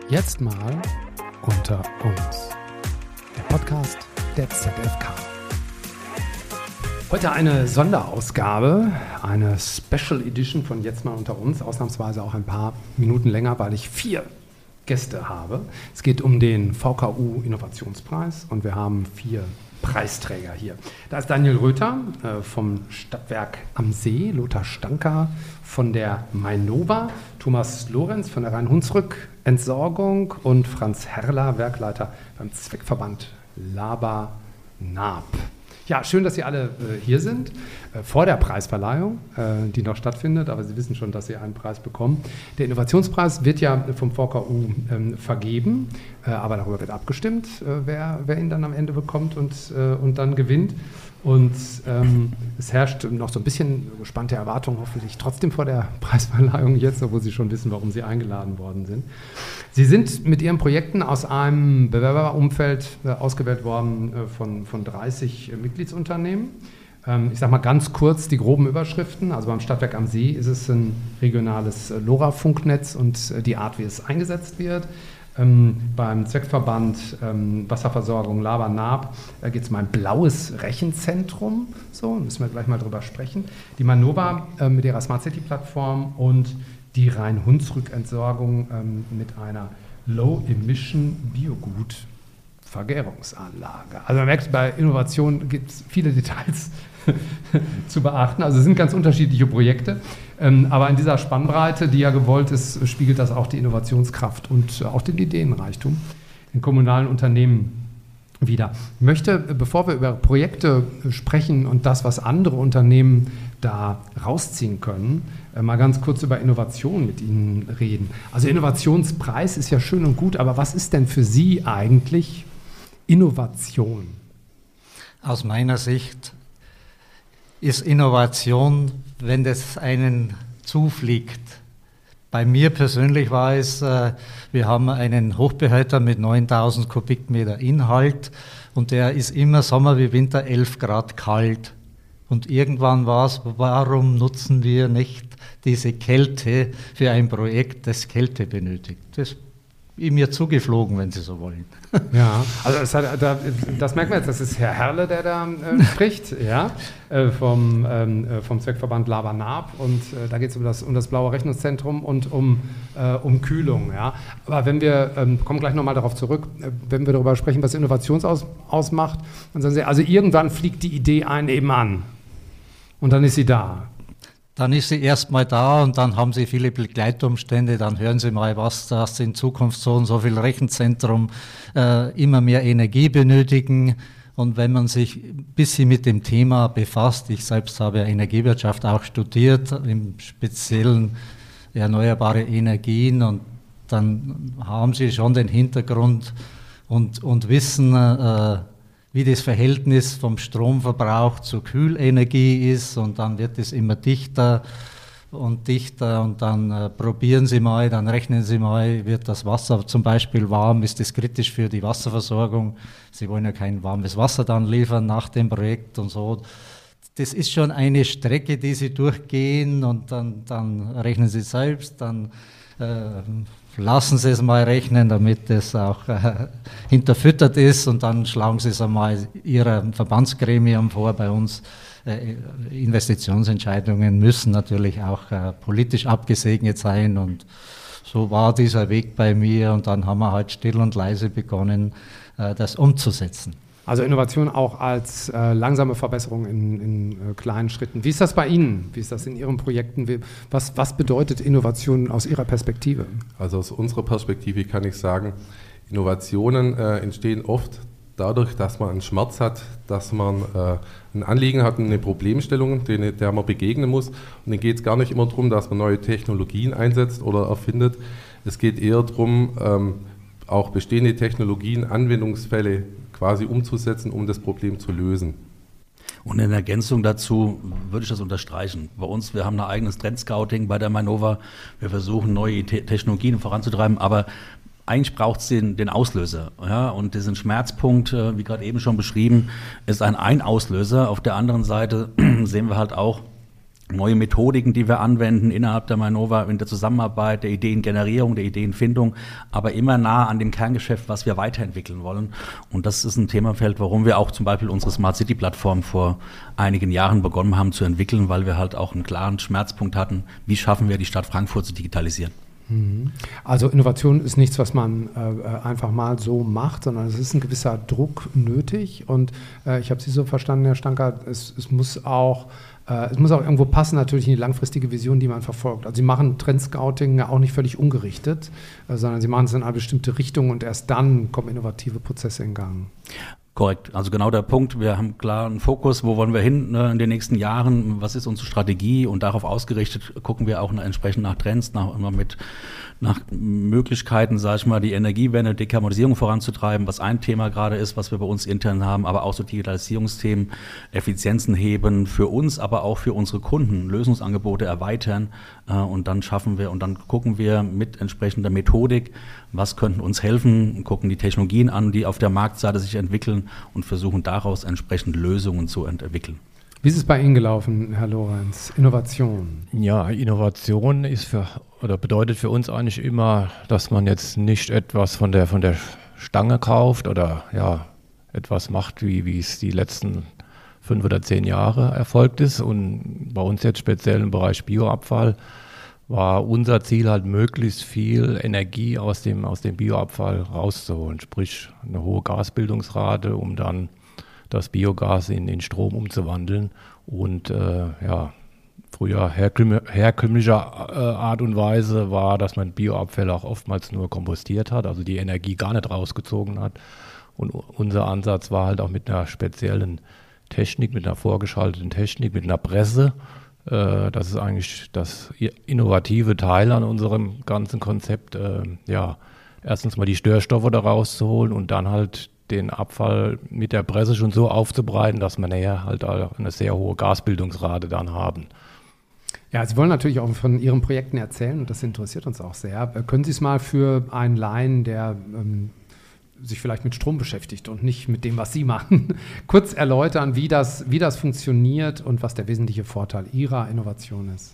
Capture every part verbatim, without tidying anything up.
Jetzt mal unter uns. Der Podcast der Z F K. Heute eine Sonderausgabe, eine Special Edition von Jetzt mal unter uns. Ausnahmsweise auch ein paar Minuten länger, weil ich vier Gäste habe. Es geht um den V K U-Innovationspreis und wir haben vier Preisträger hier. Da ist Daniel Röther äh, vom Stadtwerk am See, Lothar Stanker von der Mainova, Thomas Lorenz von der Rhein-Hunsrück Entsorgung und Franz Herrler, Werkleiter beim Zweckverband Laber-Naab. Ja, schön, dass Sie alle äh, hier sind, äh, vor der Preisverleihung, äh, die noch stattfindet, aber Sie wissen schon, dass Sie einen Preis bekommen. Der Innovationspreis wird ja vom V K U ähm, vergeben, äh, aber darüber wird abgestimmt, äh, wer, wer ihn dann am Ende bekommt und, äh, und dann gewinnt. Und ähm, es herrscht noch so ein bisschen gespannte Erwartung, hoffentlich trotzdem vor der Preisverleihung jetzt, obwohl Sie schon wissen, warum Sie eingeladen worden sind. Sie sind mit Ihren Projekten aus einem Bewerberumfeld äh, ausgewählt worden äh, von, von dreißig äh, Mitgliedsunternehmen. Ähm, ich sage mal ganz kurz die groben Überschriften. Also beim Stadtwerk am See ist es ein regionales äh, LoRa-Funknetz und äh, die Art, wie es eingesetzt wird. Ähm, beim Zweckverband ähm, Wasserversorgung Laber-Naab äh, geht es um ein blaues Rechenzentrum. So, müssen wir gleich mal drüber sprechen. Die Mainova äh, mit ihrer Smart City-Plattform und die Rhein-Hunsrück-Entsorgung ähm, mit einer Low-Emission-Biogut-Vergärungsanlage. Also man merkt, bei Innovation gibt es viele Details zu beachten. Also es sind ganz unterschiedliche Projekte. Ähm, aber in dieser Spannbreite, die ja gewollt ist, spiegelt das auch die Innovationskraft und äh, auch den Ideenreichtum in kommunalen Unternehmen wider. Ich möchte, bevor wir über Projekte sprechen und das, was andere Unternehmen da rausziehen können, äh, mal ganz kurz über Innovation mit Ihnen reden. Also Innovationspreis ist ja schön und gut, aber was ist denn für Sie eigentlich Innovation? Aus meiner Sicht ist Innovation, wenn das einen zufliegt. Bei mir persönlich war es, äh, wir haben einen Hochbehälter mit neuntausend Kubikmeter Inhalt und der ist immer Sommer wie Winter elf Grad kalt. Und irgendwann war es, warum nutzen wir nicht diese Kälte für ein Projekt, das Kälte benötigt? Das ist mir zugeflogen, wenn Sie so wollen. Ja, also das, hat, das merkt man jetzt, das ist Herr Herrle, der da äh, spricht, ja, äh, vom, ähm, vom Zweckverband Laber-Naab und äh, da geht es um das, um das blaue Rechnungszentrum und um, äh, um Kühlung, ja. Aber wenn wir, ähm, kommen gleich nochmal darauf zurück, äh, wenn wir darüber sprechen, was Innovation aus, ausmacht, dann sagen Sie, also irgendwann fliegt die Idee einen eben an und dann ist sie da. Dann ist sie erstmal da und dann haben Sie viele Begleitumstände, dann hören Sie mal, was das in Zukunft so und so viel Rechenzentrum äh, immer mehr Energie benötigen. Und wenn man sich ein bisschen mit dem Thema befasst, ich selbst habe ja Energiewirtschaft auch studiert, im Speziellen erneuerbare Energien, und dann haben Sie schon den Hintergrund und, und wissen, äh, wie das Verhältnis vom Stromverbrauch zur Kühlenergie ist, und dann wird es immer dichter und dichter und dann äh, probieren Sie mal, dann rechnen Sie mal, wird das Wasser zum Beispiel warm, ist das kritisch für die Wasserversorgung? Sie wollen ja kein warmes Wasser dann liefern nach dem Projekt und so. Das ist schon eine Strecke, die Sie durchgehen, und dann, dann rechnen Sie selbst, dann äh, lassen Sie es mal rechnen, damit es auch äh, hinterfüttert ist, und dann schlagen Sie es einmal Ihrer Verbandsgremium vor. Bei uns äh, Investitionsentscheidungen müssen natürlich auch äh, politisch abgesegnet sein, und so war dieser Weg bei mir, und dann haben wir halt still und leise begonnen, äh, das umzusetzen. Also Innovation auch als äh, langsame Verbesserung in, in äh, kleinen Schritten. Wie ist das bei Ihnen? Wie ist das in Ihren Projekten? Wie, was, was bedeutet Innovation aus Ihrer Perspektive? Also aus unserer Perspektive kann ich sagen, Innovationen äh, entstehen oft dadurch, dass man einen Schmerz hat, dass man äh, ein Anliegen hat, eine Problemstellung, der, der man begegnen muss. Und dann geht es gar nicht immer darum, dass man neue Technologien einsetzt oder erfindet. Es geht eher darum, ähm, auch bestehende Technologien, Anwendungsfälle quasi umzusetzen, um das Problem zu lösen. Und in Ergänzung dazu würde ich das unterstreichen. Bei uns, wir haben ein eigenes Trendscouting bei der Mainova. Wir versuchen, neue Te- Technologien voranzutreiben, aber eigentlich braucht es den, den Auslöser. Ja? Und diesen Schmerzpunkt, wie gerade eben schon beschrieben, ist ein, ein Auslöser. Auf der anderen Seite sehen wir halt auch, neue Methodiken, die wir anwenden innerhalb der Mainova in der Zusammenarbeit, der Ideengenerierung, der Ideenfindung, aber immer nah an dem Kerngeschäft, was wir weiterentwickeln wollen. Und das ist ein Themenfeld, warum wir auch zum Beispiel unsere Smart City Plattform vor einigen Jahren begonnen haben zu entwickeln, weil wir halt auch einen klaren Schmerzpunkt hatten, wie schaffen wir die Stadt Frankfurt zu digitalisieren. Also Innovation ist nichts, was man äh, einfach mal so macht, sondern es ist ein gewisser Druck nötig. Und äh, ich habe Sie so verstanden, Herr Stanker, es, es muss auch äh, es muss auch irgendwo passen, natürlich in die langfristige Vision, die man verfolgt. Also Sie machen Trendscouting ja auch nicht völlig ungerichtet, äh, sondern Sie machen es in eine bestimmte Richtung und erst dann kommen innovative Prozesse in Gang. Korrekt, also genau der Punkt, wir haben klar einen Fokus, wo wollen wir hin ne, in den nächsten Jahren, was ist unsere Strategie und darauf ausgerichtet gucken wir auch nach, entsprechend nach Trends, nach, immer mit, nach Möglichkeiten, sage ich mal, die Energiewende, Dekarbonisierung voranzutreiben, was ein Thema gerade ist, was wir bei uns intern haben, aber auch so Digitalisierungsthemen, Effizienzen heben für uns, aber auch für unsere Kunden, Lösungsangebote erweitern äh, und dann schaffen wir und dann gucken wir mit entsprechender Methodik, was könnten uns helfen, gucken die Technologien an, die auf der Marktseite sich entwickeln und versuchen daraus entsprechend Lösungen zu entwickeln. Wie ist es bei Ihnen gelaufen, Herr Lorenz? Innovation? Ja, Innovation ist für, oder bedeutet für uns eigentlich immer, dass man jetzt nicht etwas von der, von der Stange kauft oder ja, etwas macht, wie, wie es die letzten fünf oder zehn Jahre erfolgt ist. Und bei uns jetzt speziell im Bereich Bioabfall war unser Ziel halt, möglichst viel Energie aus dem, aus dem Bioabfall rauszuholen, sprich eine hohe Gasbildungsrate, um dann das Biogas in den Strom umzuwandeln und äh, ja, früher herkömm- herkömmlicher äh, Art und Weise war, dass man Bioabfälle auch oftmals nur kompostiert hat, also die Energie gar nicht rausgezogen hat. Und unser Ansatz war halt auch mit einer speziellen Technik, mit einer vorgeschalteten Technik, mit einer Presse. Äh, das ist eigentlich das innovative Teil an unserem ganzen Konzept. Äh, ja, erstens mal die Störstoffe da rauszuholen und dann halt den Abfall mit der Presse schon so aufzubereiten, dass wir nachher halt eine sehr hohe Gasbildungsrate dann haben. Ja, Sie wollen natürlich auch von Ihren Projekten erzählen und das interessiert uns auch sehr. Können Sie es mal für einen Laien, der ähm, sich vielleicht mit Strom beschäftigt und nicht mit dem, was Sie machen, kurz erläutern, wie das, wie das funktioniert und was der wesentliche Vorteil Ihrer Innovation ist?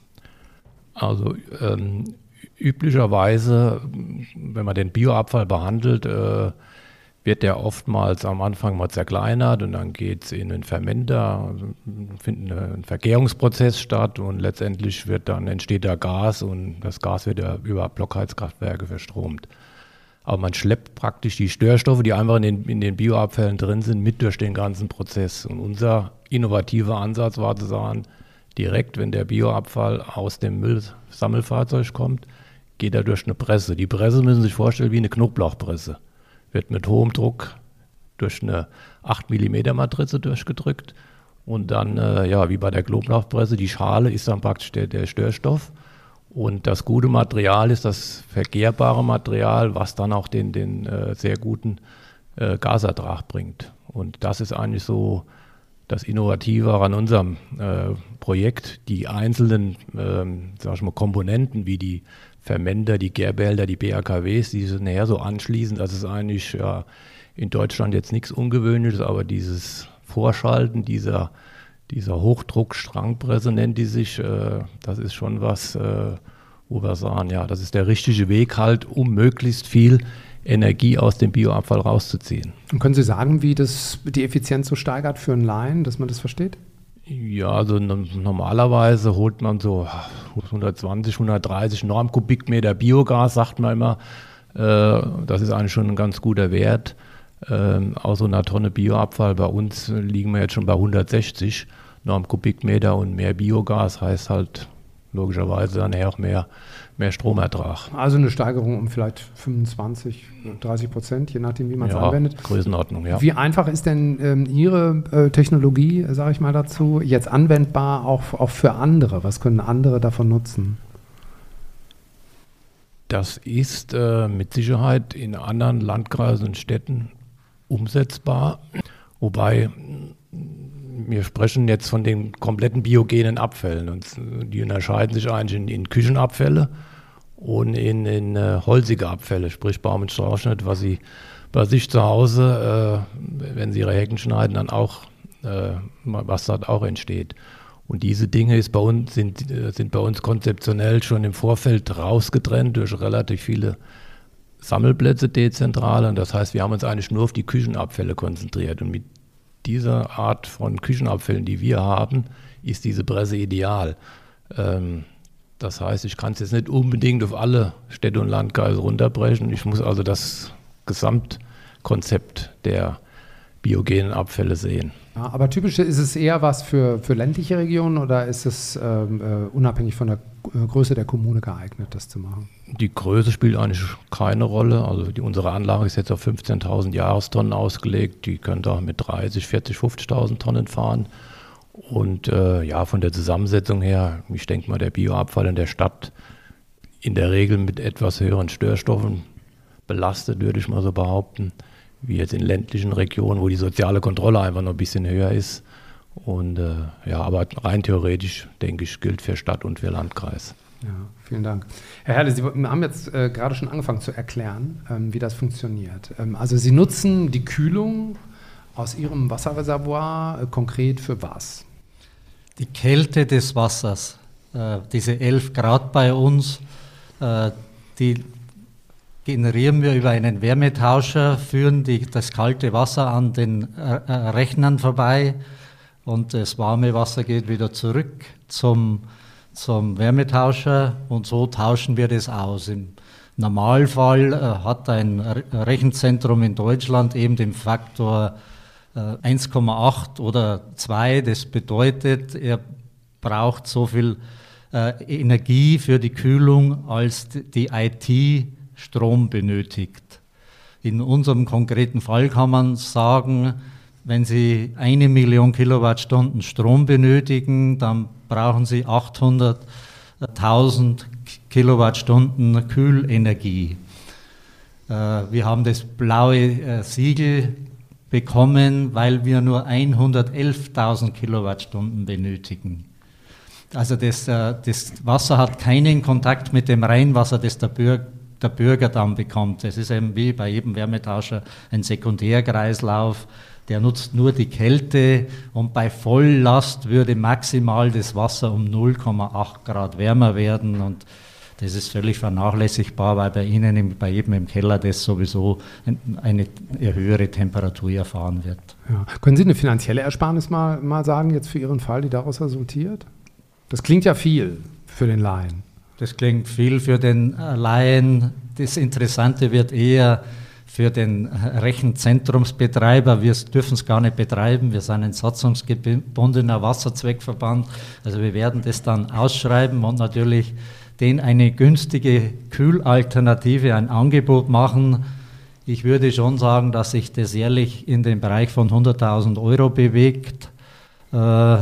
Also ähm, üblicherweise, wenn man den Bioabfall behandelt, äh, wird der oftmals am Anfang mal zerkleinert und dann geht es in einen Fermenter, findet ein Vergärungsprozess statt und letztendlich wird dann entsteht da Gas und das Gas wird ja über Blockheizkraftwerke verstromt. Aber man schleppt praktisch die Störstoffe, die einfach in den, in den Bioabfällen drin sind, mit durch den ganzen Prozess. Und unser innovativer Ansatz war zu sagen, direkt, wenn der Bioabfall aus dem Müllsammelfahrzeug kommt, geht er durch eine Presse. Die Presse müssen Sie sich vorstellen wie eine Knoblauchpresse. Wird mit hohem Druck durch eine acht Millimeter Matrize durchgedrückt und dann, äh, ja, wie bei der Knoblauchpresse, die Schale ist dann praktisch der, der Störstoff und das gute Material ist das vergärbare Material, was dann auch den, den äh, sehr guten äh, Gasertrag bringt. Und das ist eigentlich so das Innovative an unserem äh, Projekt, die einzelnen äh, sag ich mal, Komponenten wie die Fermenter, die Gärbehälter, die B A K Ws, die sind näher so anschließend, das ist eigentlich ja, in Deutschland jetzt nichts Ungewöhnliches, aber dieses Vorschalten dieser, dieser Hochdruck-Strangpresse nennt die sich, äh, das ist schon was, äh, wo wir sagen, ja, das ist der richtige Weg halt, um möglichst viel Energie aus dem Bioabfall rauszuziehen. Und können Sie sagen, wie das die Effizienz so steigert für einen Laien, dass man das versteht? Ja, also normalerweise holt man so hundertzwanzig, hundertdreißig Normkubikmeter Biogas, sagt man immer. Äh, das ist eigentlich schon ein ganz guter Wert. Ähm, aus so einer Tonne Bioabfall bei uns liegen wir jetzt schon bei hundertsechzig Normkubikmeter und mehr Biogas heißt halt logischerweise dann auch mehr, mehr Stromertrag. Also eine Steigerung um vielleicht fünfundzwanzig, dreißig Prozent, je nachdem, wie man es ja, anwendet. Größenordnung, ja. Wie einfach ist denn ähm, Ihre äh, Technologie, sage ich mal dazu, jetzt anwendbar auch, auch für andere? Was können andere davon nutzen? Das ist äh, mit Sicherheit in anderen Landkreisen und Städten umsetzbar, wobei wir sprechen jetzt von den kompletten biogenen Abfällen und die unterscheiden sich eigentlich in, in Küchenabfälle und in, in äh, holzige Abfälle, sprich Baum- und Strauchschnitt, was Sie bei sich zu Hause, äh, wenn Sie Ihre Hecken schneiden, dann auch, äh, was dort auch entsteht. Und diese Dinge ist bei uns, sind, sind bei uns konzeptionell schon im Vorfeld rausgetrennt durch relativ viele Sammelplätze dezentral. Und das heißt, wir haben uns eigentlich nur auf die Küchenabfälle konzentriert. Und mit dieser Art von Küchenabfällen, die wir haben, ist diese Presse ideal. Ähm, das heißt, ich kann es jetzt nicht unbedingt auf alle Städte und Landkreise runterbrechen. Ich muss also das Gesamtkonzept der biogenen Abfälle sehen. Ja, aber typisch ist es eher was für, für ländliche Regionen oder ist es ähm, äh, unabhängig von der äh, Größe der Kommune geeignet, das zu machen? Die Größe spielt eigentlich keine Rolle. Also die, unsere Anlage ist jetzt auf fünfzehntausend Jahrestonnen ausgelegt. Die könnte auch mit dreißig, vierzig, fünfzigtausend Tonnen fahren. Und äh, ja, von der Zusammensetzung her, ich denke mal, der Bioabfall in der Stadt in der Regel mit etwas höheren Störstoffen belastet, würde ich mal so behaupten, wie jetzt in ländlichen Regionen, wo die soziale Kontrolle einfach noch ein bisschen höher ist. Und äh, ja, aber rein theoretisch, denke ich, gilt für Stadt und für Landkreis. Ja, vielen Dank. Herr Herle, Sie haben jetzt äh, gerade schon angefangen zu erklären, ähm, wie das funktioniert. Ähm, also Sie nutzen die Kühlung aus Ihrem Wasserreservoir äh, konkret für was? Die Kälte des Wassers, äh, diese elf Grad bei uns, äh, die generieren wir über einen Wärmetauscher, führen die, das kalte Wasser an den äh, Rechnern vorbei und das warme Wasser geht wieder zurück zum, zum Wärmetauscher und so tauschen wir das aus. Im Normalfall äh, hat ein Re- Rechenzentrum in Deutschland eben den Faktor äh, eins Komma acht oder zwei, das bedeutet, er braucht so viel äh, Energie für die Kühlung, als die I T Strom benötigt. In unserem konkreten Fall kann man sagen, wenn Sie eine Million Kilowattstunden Strom benötigen, dann brauchen Sie achthunderttausend Kilowattstunden Kühlenergie. Wir haben das blaue Siegel bekommen, weil wir nur hundertelftausend Kilowattstunden benötigen. Also das, das Wasser hat keinen Kontakt mit dem Reinwasser, das der Bürger der Bürger dann bekommt. Das ist eben wie bei jedem Wärmetauscher ein Sekundärkreislauf, der nutzt nur die Kälte und bei Volllast würde maximal das Wasser um null Komma acht Grad wärmer werden und das ist völlig vernachlässigbar, weil bei Ihnen, im, bei jedem im Keller, das sowieso eine höhere Temperatur erfahren wird. Ja. Können Sie eine finanzielle Ersparnis mal, mal sagen, jetzt für Ihren Fall, die daraus resultiert? Das klingt ja viel für den Laien. Das klingt viel für den Laien. Das Interessante wird eher für den Rechenzentrumsbetreiber. Wir dürfen es gar nicht betreiben. Wir sind ein satzungsgebundener Wasserzweckverband. Also wir werden das dann ausschreiben und natürlich denen eine günstige Kühlalternative, ein Angebot machen. Ich würde schon sagen, dass sich das jährlich in den Bereich von hunderttausend Euro bewegt. Äh,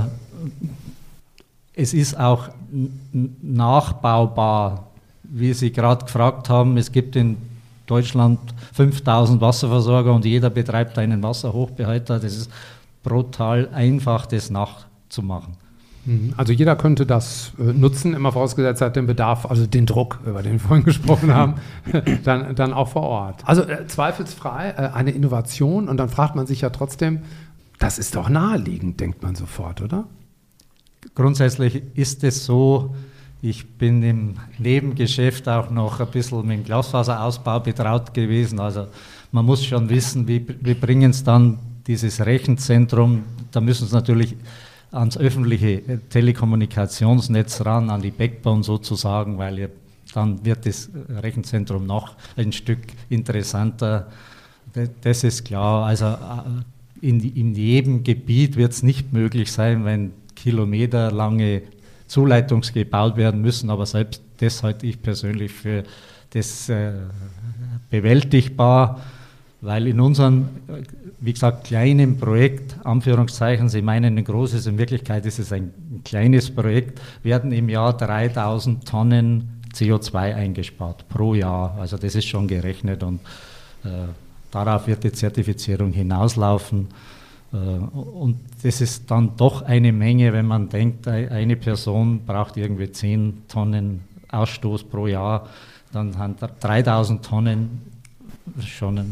Es ist auch n- nachbaubar, wie Sie gerade gefragt haben. Es gibt in Deutschland fünftausend Wasserversorger und jeder betreibt einen Wasserhochbehälter. Das ist brutal einfach, das nachzumachen. Also jeder könnte das äh, nutzen, immer vorausgesetzt hat den Bedarf, also den Druck, über den wir vorhin gesprochen haben, dann, dann auch vor Ort. Also äh, zweifelsfrei äh, eine Innovation und dann fragt man sich ja trotzdem, das ist doch naheliegend, denkt man sofort, oder? Grundsätzlich ist es so, ich bin im Nebengeschäft auch noch ein bisschen mit dem Glasfaserausbau betraut gewesen. Also man muss schon wissen, wie, wie bringen es dann dieses Rechenzentrum, da müssen es natürlich ans öffentliche Telekommunikationsnetz ran, an die Backbone sozusagen, weil ihr, dann wird das Rechenzentrum noch ein Stück interessanter. Das ist klar. Also in, in jedem Gebiet wird es nicht möglich sein, wenn kilometerlange Zuleitungen gebaut werden müssen, aber selbst das halte ich persönlich für das äh, bewältigbar, weil in unserem, wie gesagt, kleinen Projekt, Anführungszeichen, Sie meinen ein großes, in Wirklichkeit ist es ein kleines Projekt, werden im Jahr dreitausend Tonnen C O zwei eingespart pro Jahr, also das ist schon gerechnet und äh, darauf wird die Zertifizierung hinauslaufen. Und das ist dann doch eine Menge, wenn man denkt, eine Person braucht irgendwie zehn Tonnen Ausstoß pro Jahr, dann haben dreitausend Tonnen schon ein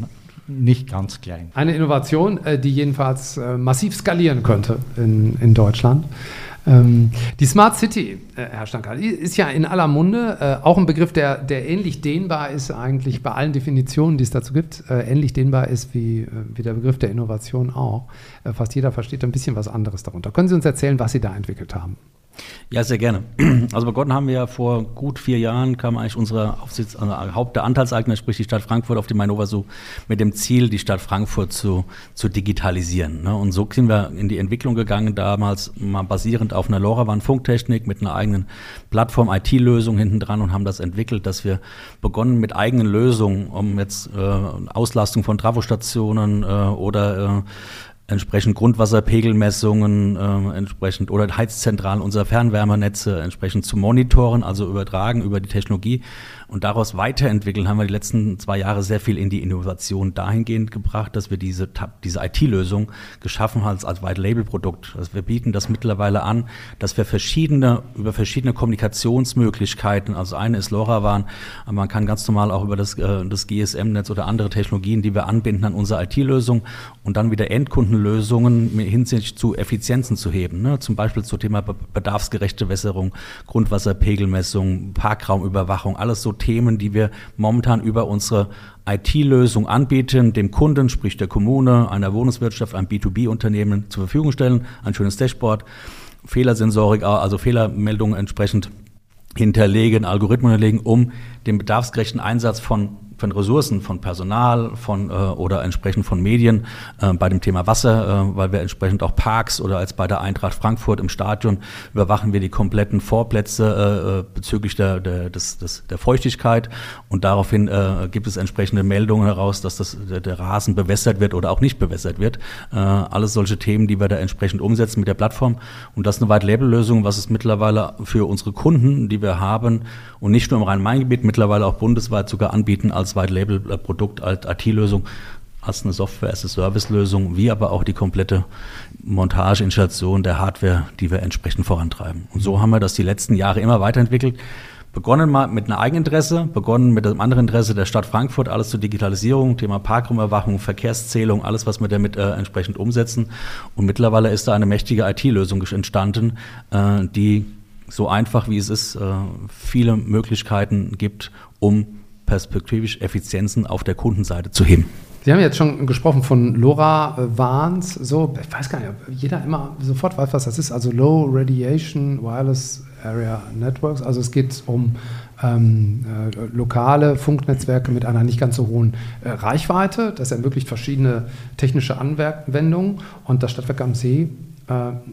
nicht ganz klein. Eine Innovation, äh, die jedenfalls äh, massiv skalieren könnte in, in Deutschland. Ähm, die Smart City, äh, Herr Stanker, ist ja in aller Munde, äh, auch ein Begriff, der, der ähnlich dehnbar ist eigentlich bei allen Definitionen, die es dazu gibt, äh, ähnlich dehnbar ist wie, äh, wie der Begriff der Innovation auch. Äh, fast jeder versteht ein bisschen was anderes darunter. Können Sie uns erzählen, was Sie da entwickelt haben? Ja, sehr gerne. Also begonnen haben wir ja vor gut vier Jahren, kam eigentlich unser Aufsitz, also Haupt der Anteilseigner, sprich die Stadt Frankfurt, auf die Mainova so mit dem Ziel, die Stadt Frankfurt zu, zu digitalisieren. Und so sind wir in die Entwicklung gegangen, damals mal basierend auf einer LoRaWAN-Funktechnik mit einer eigenen Plattform, I T-Lösung hinten dran und haben das entwickelt, dass wir begonnen mit eigenen Lösungen, um jetzt äh, Auslastung von Trafostationen äh, oder äh, entsprechend Grundwasserpegelmessungen, äh, entsprechend oder Heizzentralen unserer Fernwärmenetze entsprechend zu monitoren, also übertragen über die Technologie und daraus weiterentwickeln, haben wir die letzten zwei Jahre sehr viel in die Innovation dahingehend gebracht, dass wir diese, diese I T-Lösung geschaffen haben als, als White-Label-Produkt. Also wir bieten das mittlerweile an, dass wir verschiedene, über verschiedene Kommunikationsmöglichkeiten, also eine ist LoRaWAN, aber man kann ganz normal auch über das, äh, das G S M-Netz oder andere Technologien, die wir anbinden an unsere I T-Lösung und dann wieder Endkundenlösungen hinsichtlich zu Effizienzen zu heben. Ne? Zum Beispiel zum Thema bedarfsgerechte Wässerung, Grundwasserpegelmessung, Parkraumüberwachung, alles so Themen, die wir momentan über unsere I T-Lösung anbieten, dem Kunden, sprich der Kommune, einer Wohnungswirtschaft, einem B zwei B-Unternehmen zur Verfügung stellen, ein schönes Dashboard, Fehlersensorik, also Fehlermeldungen entsprechend hinterlegen, Algorithmen hinterlegen, um den bedarfsgerechten Einsatz von von Ressourcen, von Personal, von äh, oder entsprechend von Medien äh, bei dem Thema Wasser, äh, weil wir entsprechend auch Parks oder als bei der Eintracht Frankfurt im Stadion überwachen wir die kompletten Vorplätze äh, bezüglich der, der, des, des, der Feuchtigkeit und daraufhin äh, gibt es entsprechende Meldungen heraus, dass das, der, der Rasen bewässert wird oder auch nicht bewässert wird. Äh, alles solche Themen, die wir da entsprechend umsetzen mit der Plattform und das ist eine White-Label-Lösung, was es mittlerweile für unsere Kunden, die wir haben und nicht nur im Rhein-Main-Gebiet, mittlerweile auch bundesweit sogar anbieten als White-Label-Produkt, als I T-Lösung, als eine Software-as-a-Service-Lösung, wie aber auch die komplette Montage, Installation der Hardware, die wir entsprechend vorantreiben. Und so haben wir das die letzten Jahre immer weiterentwickelt. Begonnen mal mit einem Eigeninteresse, begonnen mit einem anderen Interesse der Stadt Frankfurt, alles zur Digitalisierung, Thema Parkraumüberwachung, Verkehrszählung, alles, was wir damit äh, entsprechend umsetzen. Und mittlerweile ist da eine mächtige I T-Lösung entstanden, äh, die so einfach wie es ist, äh, viele Möglichkeiten gibt, um perspektivisch Effizienzen auf der Kundenseite zu heben. Sie haben jetzt schon gesprochen von LoRaWANs, so, ich weiß gar nicht, ob jeder immer sofort weiß, was das ist, also Low Radiation Wireless Area Networks, also es geht um ähm, äh, lokale Funknetzwerke mit einer nicht ganz so hohen äh, Reichweite, das ermöglicht verschiedene technische Anwendungen und das Stadtwerk am See äh,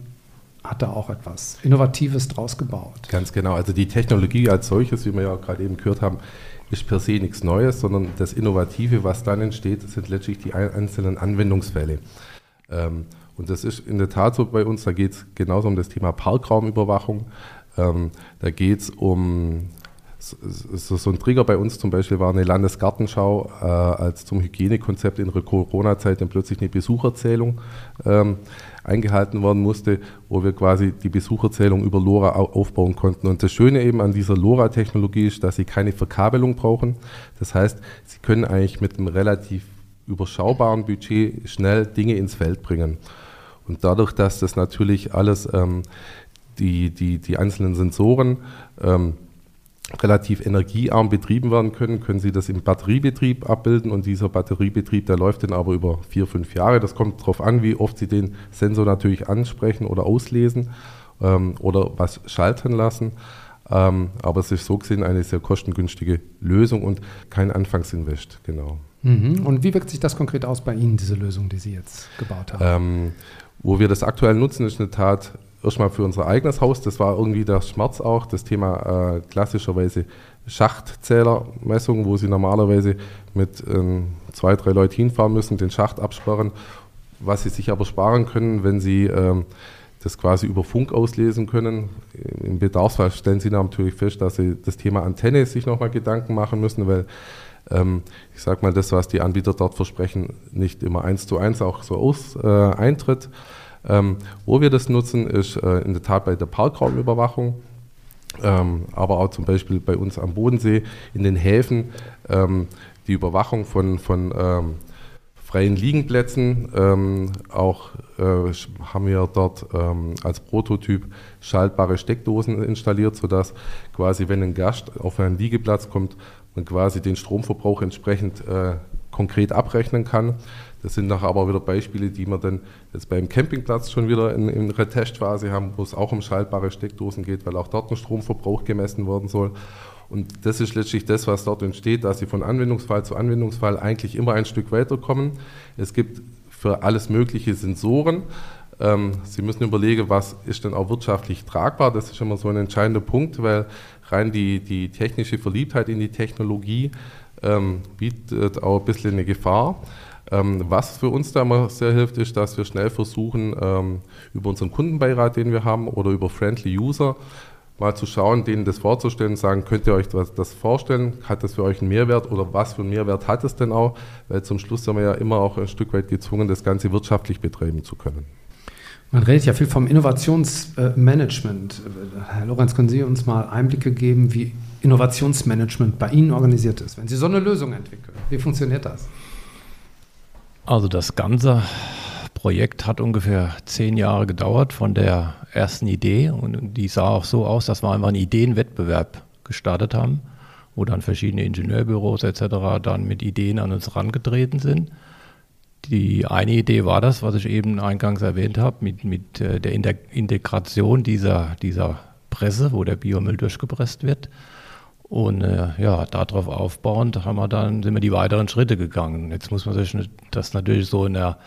hat da auch etwas Innovatives draus gebaut. Ganz genau, also die Technologie als solches, wie wir ja gerade eben gehört haben, ist per se nichts Neues, sondern das Innovative, was dann entsteht, sind letztlich die einzelnen Anwendungsfälle. Ähm, und das ist in der Tat so bei uns, da geht es genauso um das Thema Parkraumüberwachung, ähm, da geht es um, so, so ein Trigger bei uns zum Beispiel war eine Landesgartenschau, äh, als zum Hygienekonzept in der Corona-Zeit dann plötzlich eine Besucherzählung ähm, eingehalten werden musste, wo wir quasi die Besucherzählung über LoRa aufbauen konnten. Und das Schöne eben an dieser LoRa-Technologie ist, dass Sie keine Verkabelung brauchen. Das heißt, Sie können eigentlich mit einem relativ überschaubaren Budget schnell Dinge ins Feld bringen. Und dadurch, dass das natürlich alles, ähm, die, die, die einzelnen Sensoren ähm, relativ energiearm betrieben werden können, können Sie das im Batteriebetrieb abbilden und dieser Batteriebetrieb, der läuft dann aber über vier, fünf Jahre. Das kommt darauf an, wie oft Sie den Sensor natürlich ansprechen oder auslesen ähm, oder was schalten lassen. Ähm, aber es ist so gesehen eine sehr kostengünstige Lösung und kein Anfangsinvest, genau. Mhm. Und wie wirkt sich das konkret aus bei Ihnen, diese Lösung, die Sie jetzt gebaut haben? Ähm, wo wir das aktuell nutzen, ist in der Tat erstmal für unser eigenes Haus, das war irgendwie der Schmerz auch, das Thema äh, klassischerweise Schachtzählermessung, wo Sie normalerweise mit ähm, zwei, drei Leuten hinfahren müssen, den Schacht absperren, was Sie sich aber sparen können, wenn Sie ähm, das quasi über Funk auslesen können. Im Bedarfsfall stellen Sie natürlich fest, dass Sie das Thema Antenne sich nochmal Gedanken machen müssen, weil ähm, ich sage mal, das, was die Anbieter dort versprechen, nicht immer eins zu eins auch so aus, äh, eintritt. Ähm, wo wir das nutzen, ist äh, in der Tat bei der Parkraumüberwachung, ähm, aber auch zum Beispiel bei uns am Bodensee in den Häfen, ähm, die Überwachung von, von, ähm, freien Liegenplätzen. Ähm, auch äh, haben wir dort ähm, als Prototyp schaltbare Steckdosen installiert, sodass quasi, wenn ein Gast auf einen Liegeplatz kommt, man quasi den Stromverbrauch entsprechend äh, konkret abrechnen kann. Das sind nachher aber wieder Beispiele, die wir dann jetzt beim Campingplatz schon wieder in, in der Testphase haben, wo es auch um schaltbare Steckdosen geht, weil auch dort ein Stromverbrauch gemessen werden soll. Und das ist letztlich das, was dort entsteht, dass Sie von Anwendungsfall zu Anwendungsfall eigentlich immer ein Stück weiterkommen. Es gibt für alles mögliche Sensoren. Ähm, Sie müssen überlegen, was ist denn auch wirtschaftlich tragbar. Das ist immer so ein entscheidender Punkt, weil rein die, die technische Verliebtheit in die Technologie ähm, bietet auch ein bisschen eine Gefahr. Ähm, was für uns da immer sehr hilft, ist, dass wir schnell versuchen, ähm, über unseren Kundenbeirat, den wir haben, oder über Friendly User, mal zu schauen, denen das vorzustellen und sagen, könnt ihr euch das, das vorstellen, hat das für euch einen Mehrwert oder was für einen Mehrwert hat es denn auch? Weil zum Schluss sind wir ja immer auch ein Stück weit gezwungen, das Ganze wirtschaftlich betreiben zu können. Man redet ja viel vom Innovationsmanagement. Herr Lorenz, können Sie uns mal Einblicke geben, wie Innovationsmanagement bei Ihnen organisiert ist, wenn Sie so eine Lösung entwickeln? Wie funktioniert das? Also das ganze Projekt hat ungefähr zehn Jahre gedauert von der ersten Idee und die sah auch so aus, dass wir einfach einen Ideenwettbewerb gestartet haben, wo dann verschiedene Ingenieurbüros et cetera dann mit Ideen an uns herangetreten sind. Die eine Idee war das, was ich eben eingangs erwähnt habe, mit, mit der Integration dieser, dieser Presse, wo der Biomüll durchgepresst wird. Und äh, ja, darauf aufbauend haben wir dann, sind wir die weiteren Schritte gegangen. Jetzt muss man sich das natürlich so in der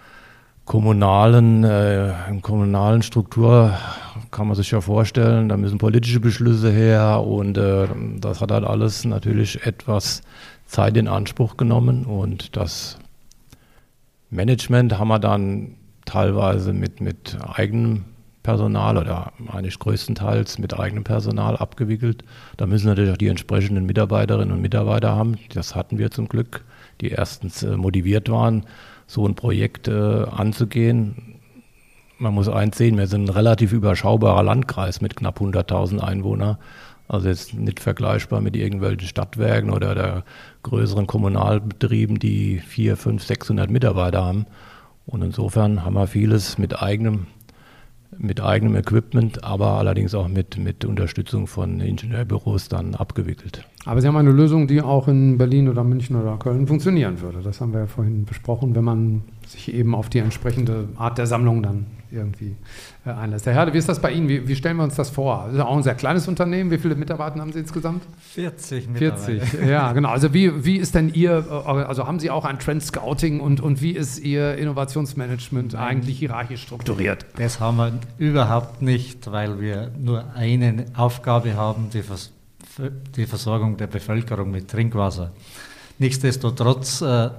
kommunalen, äh, in kommunalen Struktur, kann man sich ja vorstellen, da müssen politische Beschlüsse her und äh, das hat halt alles natürlich etwas Zeit in Anspruch genommen und das Management haben wir dann teilweise mit, mit eigenem Personal oder eigentlich größtenteils mit eigenem Personal abgewickelt. Da müssen natürlich auch die entsprechenden Mitarbeiterinnen und Mitarbeiter haben. Das hatten wir zum Glück, die erstens äh, motiviert waren, so ein Projekt äh, anzugehen. Man muss eins sehen, wir sind ein relativ überschaubarer Landkreis mit knapp hunderttausend Einwohnern. Also jetzt nicht vergleichbar mit irgendwelchen Stadtwerken oder der größeren Kommunalbetrieben, die vierhundert, fünfhundert, sechshundert Mitarbeiter haben. Und insofern haben wir vieles mit eigenem mit eigenem Equipment, aber allerdings auch mit, mit Unterstützung von Ingenieurbüros dann abgewickelt. Aber Sie haben eine Lösung, die auch in Berlin oder München oder Köln funktionieren würde. Das haben wir ja vorhin besprochen, wenn man sich eben auf die entsprechende Art der Sammlung dann irgendwie äh, einlässt. Herr Herde, wie ist das bei Ihnen? Wie, wie stellen wir uns das vor? Das ist auch ein sehr kleines Unternehmen. Wie viele Mitarbeiter haben Sie insgesamt? vierzig Mitarbeiter. vierzig, ja, genau. Also wie, wie ist denn Ihr, also haben Sie auch ein Trend-Scouting und, und wie ist Ihr Innovationsmanagement Nein. eigentlich hierarchisch strukturiert? Das haben wir überhaupt nicht, weil wir nur eine Aufgabe haben, die, Vers- die Versorgung der Bevölkerung mit Trinkwasser. Nichtsdestotrotz äh,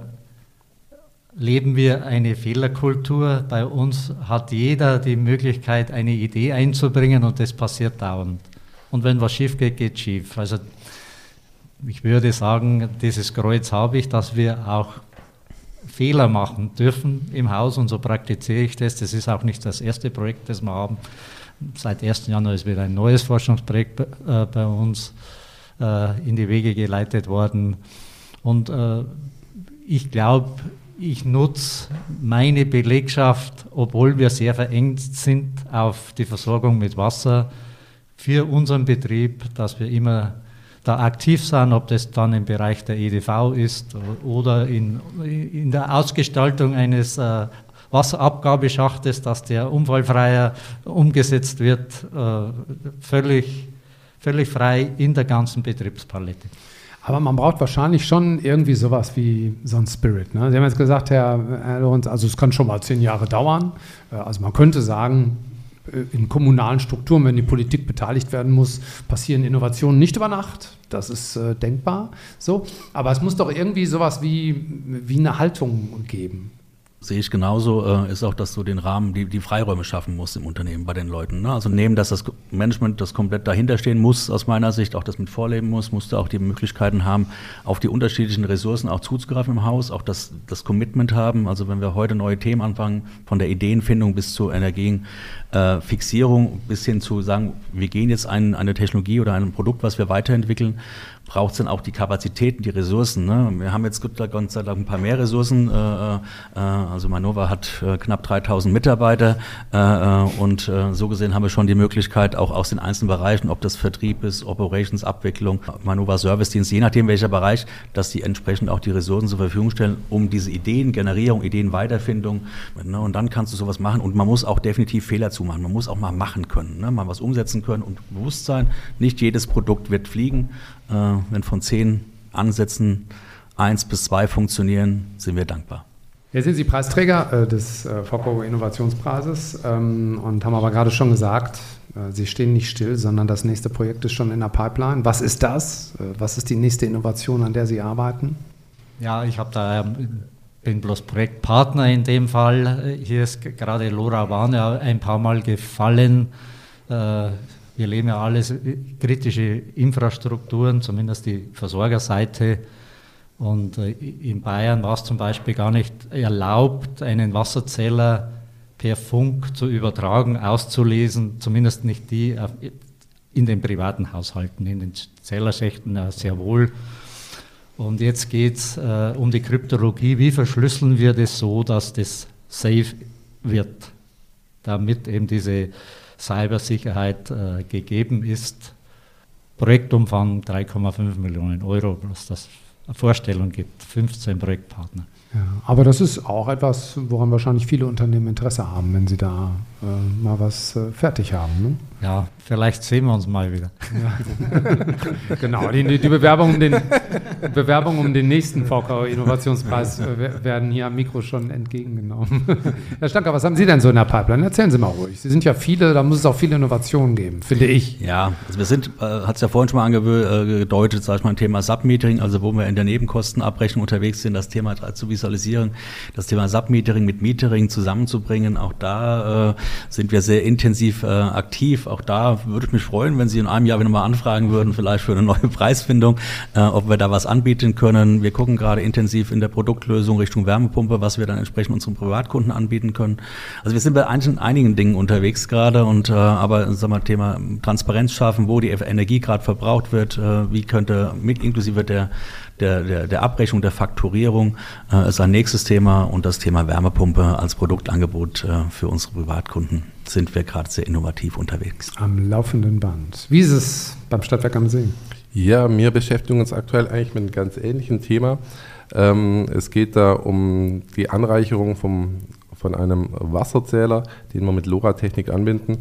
leben wir eine Fehlerkultur. Bei uns hat jeder die Möglichkeit, eine Idee einzubringen und das passiert dauernd. Und wenn was schief geht, geht schief. Also ich würde sagen, dieses Kreuz habe ich, dass wir auch Fehler machen dürfen im Haus und so praktiziere ich das. Das ist auch nicht das erste Projekt, das wir haben. Seit ersten Januar ist wieder ein neues Forschungsprojekt äh, bei uns äh, in die Wege geleitet worden. Und äh, ich glaube, ich nutze meine Belegschaft, obwohl wir sehr verengt sind auf die Versorgung mit Wasser, für unseren Betrieb, dass wir immer da aktiv sind, ob das dann im Bereich der E D V ist oder in, in der Ausgestaltung eines äh, Wasserabgabeschachtes, dass der unfallfreier umgesetzt wird, äh, völlig, völlig frei in der ganzen Betriebspalette. Aber man braucht wahrscheinlich schon irgendwie sowas wie so ein Spirit. Ne? Sie haben jetzt gesagt, Herr, Herr Lorenz, also es kann schon mal zehn Jahre dauern. Also man könnte sagen, in kommunalen Strukturen, wenn die Politik beteiligt werden muss, passieren Innovationen nicht über Nacht. Das ist äh, denkbar. So. Aber es muss doch irgendwie sowas wie, wie eine Haltung geben. Sehe ich genauso, äh, ist auch, dass du den Rahmen, die, die Freiräume schaffen musst im Unternehmen bei den Leuten. Ne? Also neben, dass das Management das komplett dahinter stehen muss, aus meiner Sicht, auch das mit vorleben muss, musst du auch die Möglichkeiten haben, auf die unterschiedlichen Ressourcen auch zuzugreifen im Haus, auch das, das Commitment haben. Also wenn wir heute neue Themen anfangen, von der Ideenfindung bis zur Energiefixierung, bis hin zu sagen, wir gehen jetzt ein, eine Technologie oder ein Produkt, was wir weiterentwickeln, braucht es dann auch die Kapazitäten, die Ressourcen. Ne? Wir haben jetzt Gott sei Dank ein paar mehr Ressourcen. Äh, äh, also Manova hat äh, knapp dreitausend Mitarbeiter äh, und äh, so gesehen haben wir schon die Möglichkeit, auch aus den einzelnen Bereichen, ob das Vertrieb ist, Operations, Abwicklung, Manova Servicedienst, je nachdem welcher Bereich, dass die entsprechend auch die Ressourcen zur Verfügung stellen, um diese Ideengenerierung, Ideenweiterfindung, ne? Und dann kannst du sowas machen und man muss auch definitiv Fehler zumachen. Man muss auch mal machen können, ne? Mal was umsetzen können und bewusst sein. Nicht jedes Produkt wird fliegen. Äh, wenn von zehn Ansätzen eins bis zwei funktionieren, sind wir dankbar. Jetzt sind Sie Preisträger äh, des äh, V K U Innovationspreises ähm, und haben aber gerade schon gesagt, äh, Sie stehen nicht still, sondern das nächste Projekt ist schon in der Pipeline. Was ist das? Äh, was ist die nächste Innovation, an der Sie arbeiten? Ja, ich habe da bin bloß Projektpartner in dem Fall. Hier ist gerade Lora Warne ein paar Mal gefallen. Äh, Wir leben ja alles kritische Infrastrukturen, zumindest die Versorgerseite. Und in Bayern war es zum Beispiel gar nicht erlaubt, einen Wasserzähler per Funk zu übertragen, auszulesen, zumindest nicht die in den privaten Haushalten, in den Zählerschächten sehr wohl. Und jetzt geht es äh, um die Kryptologie. Wie verschlüsseln wir das so, dass das safe wird, damit eben diese Cybersicherheit äh, gegeben ist. Projektumfang drei Komma fünf Millionen Euro, was das eine Vorstellung gibt, fünfzehn Projektpartner. Ja, aber das ist auch etwas, woran wahrscheinlich viele Unternehmen Interesse haben, wenn sie da äh, mal was äh, fertig haben. Ne? Ja, vielleicht sehen wir uns mal wieder. Ja. Genau, die, die Bewerbung um den, Bewerbung um den nächsten V K U-Innovationspreis äh, werden hier am Mikro schon entgegengenommen. Herr Stanker, was haben Sie denn so in der Pipeline? Erzählen Sie mal ruhig. Sie sind ja viele, da muss es auch viele Innovationen geben, finde ich. Ja, also wir sind, äh, hat es ja vorhin schon mal angedeutet, sag ich mal, ein Thema Submetering, also wo wir in der Nebenkostenabrechnung unterwegs sind, das Thema zu visualisieren, das Thema Submetering mit Metering zusammenzubringen. Auch da äh, sind wir sehr intensiv äh, aktiv. Auch da würde ich mich freuen, wenn Sie in einem Jahr wieder mal anfragen würden, vielleicht für eine neue Preisfindung, äh, ob wir da was anbieten können. Wir gucken gerade intensiv in der Produktlösung Richtung Wärmepumpe, was wir dann entsprechend unseren Privatkunden anbieten können. Also wir sind bei einigen, einigen Dingen unterwegs gerade und äh, aber sagen wir, Thema Transparenz schaffen, wo die Energie gerade verbraucht wird, äh, wie könnte mit inklusive der Der, der, der Abrechnung, der Fakturierung äh, ist ein nächstes Thema und das Thema Wärmepumpe als Produktangebot äh, für unsere Privatkunden sind wir gerade sehr innovativ unterwegs. Am laufenden Band. Wie ist es beim Stadtwerk am See? Ja, wir beschäftigen uns aktuell eigentlich mit einem ganz ähnlichen Thema. Ähm, es geht da um die Anreicherung vom, von einem Wasserzähler, den wir mit LoRa-Technik anbinden,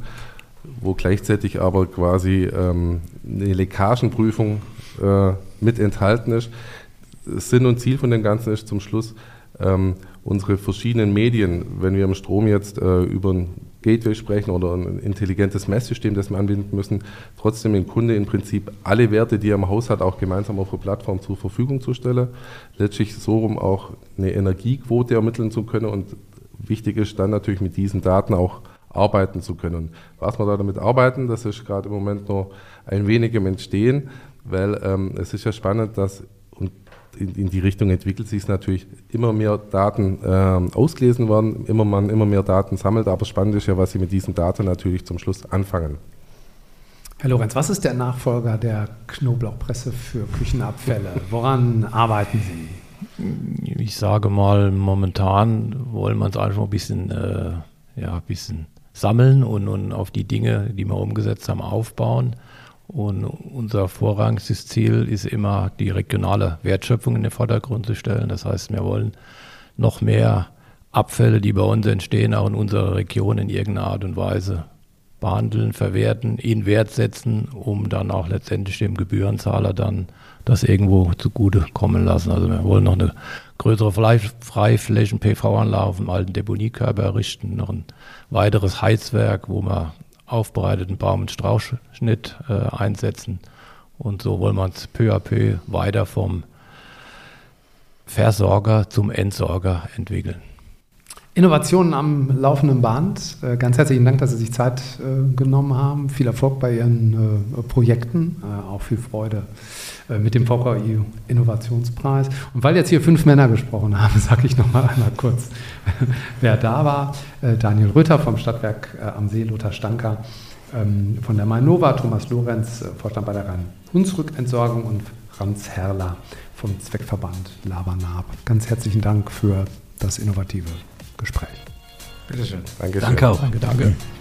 wo gleichzeitig aber quasi ähm, eine Leckagenprüfung äh, mit enthalten ist. Sinn und Ziel von dem Ganzen ist zum Schluss, ähm, unsere verschiedenen Medien, wenn wir im Strom jetzt äh, über ein Gateway sprechen oder ein intelligentes Messsystem, das wir anbinden müssen, trotzdem dem Kunde im Prinzip alle Werte, die er im Haus hat, auch gemeinsam auf der Plattform zur Verfügung zu stellen. Letztlich so rum auch eine Energiequote ermitteln zu können und wichtig ist dann natürlich mit diesen Daten auch arbeiten zu können. Was wir da damit arbeiten, das ist gerade im Moment noch ein wenig im Entstehen, weil ähm, es ist ja spannend, dass und in, in die Richtung entwickelt sich es natürlich, immer mehr Daten ähm, ausgelesen werden, immer man immer mehr Daten sammelt, aber spannend ist ja, was Sie mit diesen Daten natürlich zum Schluss anfangen. Herr Lorenz, was ist der Nachfolger der Knoblauchpresse für Küchenabfälle? Woran arbeiten Sie? Ich sage mal, momentan wollen wir uns einfach ein bisschen, äh, ja, ein bisschen sammeln und, und auf die Dinge, die wir umgesetzt haben, aufbauen. Und unser vorrangiges Ziel ist immer, die regionale Wertschöpfung in den Vordergrund zu stellen. Das heißt, wir wollen noch mehr Abfälle, die bei uns entstehen, auch in unserer Region in irgendeiner Art und Weise behandeln, verwerten, in Wert setzen, um dann auch letztendlich dem Gebührenzahler dann das irgendwo zugute kommen lassen. Also wir wollen noch eine größere Freiflächen-P V-Anlage auf dem alten Deponiekörper errichten, noch ein weiteres Heizwerk, wo wir aufbereiteten Baum- und Strauchschnitt äh, einsetzen. Und so wollen wir uns peu à peu weiter vom Versorger zum Entsorger entwickeln. Innovationen am laufenden Band. Äh, ganz herzlichen Dank, dass Sie sich Zeit äh, genommen haben. Viel Erfolg bei Ihren äh, Projekten. Äh, auch viel Freude äh, mit dem V K U Innovationspreis. Und weil jetzt hier fünf Männer gesprochen haben, sage ich noch mal einmal kurz, wer da war. Äh, Daniel Rütter vom Stadtwerk äh, am See, Lothar Stanker ähm, von der Manova, Thomas Lorenz, äh, Vorstand bei der Rhein-Hunsrück-Entsorgung und Franz Herrler vom Zweckverband Labernab. Ganz herzlichen Dank für das innovative Gespräch. Bitteschön. Dankeschön. Danke auch. Danke, danke.